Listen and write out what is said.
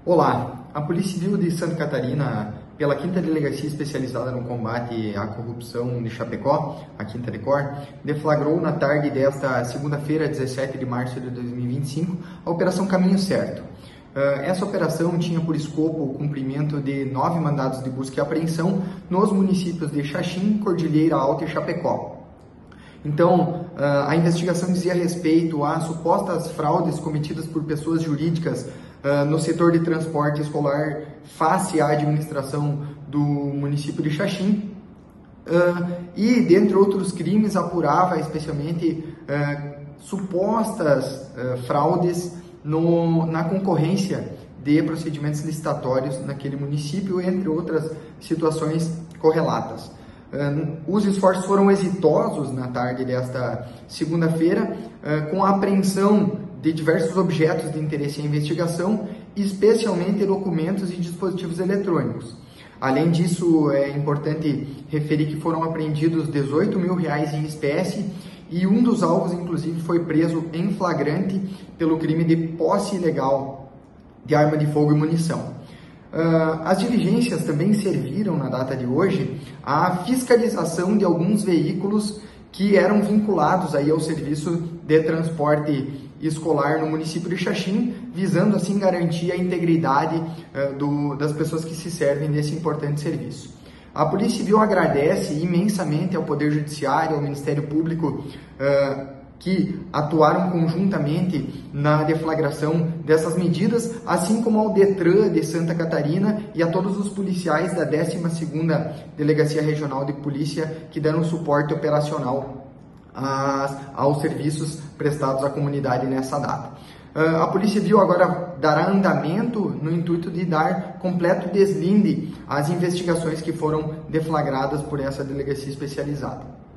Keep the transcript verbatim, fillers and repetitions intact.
Olá, a Polícia Civil de Santa Catarina, pela quinta Delegacia Especializada no Combate à Corrupção de Chapecó, a quinta DECOR, deflagrou na tarde desta segunda-feira, dezessete de março de dois mil e vinte e cinco, a Operação Caminho Certo. Essa operação tinha por escopo o cumprimento de nove mandados de busca e apreensão nos municípios de Xaxim, Cordilheira Alta e Chapecó. Então, a investigação dizia respeito a supostas fraudes cometidas por pessoas jurídicas no setor de transporte escolar face à administração do município de Xaxim e, dentre outros crimes, apurava especialmente supostas fraudes no, na concorrência de procedimentos licitatórios naquele município, entre outras situações correlatas. Uh, os esforços foram exitosos na tarde desta segunda-feira, uh, com a apreensão de diversos objetos de interesse em investigação, especialmente documentos e dispositivos eletrônicos. Além disso, é importante referir que foram apreendidos dezoito mil reais em espécie e um dos alvos, inclusive, foi preso em flagrante pelo crime de posse ilegal de arma de fogo e munição. Uh, as diligências também serviram, na data de hoje, à fiscalização de alguns veículos que eram vinculados aí ao serviço de transporte escolar no município de Xaxim, visando assim garantir a integridade uh, do, das pessoas que se servem desse importante serviço. A Polícia Civil agradece imensamente ao Poder Judiciário, ao Ministério Público, uh, que atuaram conjuntamente na deflagração dessas medidas, assim como ao Detran de Santa Catarina e a todos os policiais da décima segunda Delegacia Regional de Polícia que deram suporte operacional às, aos serviços prestados à comunidade nessa data. Uh, a Polícia Civil agora dará andamento no intuito de dar completo deslinde às investigações que foram deflagradas por essa delegacia especializada.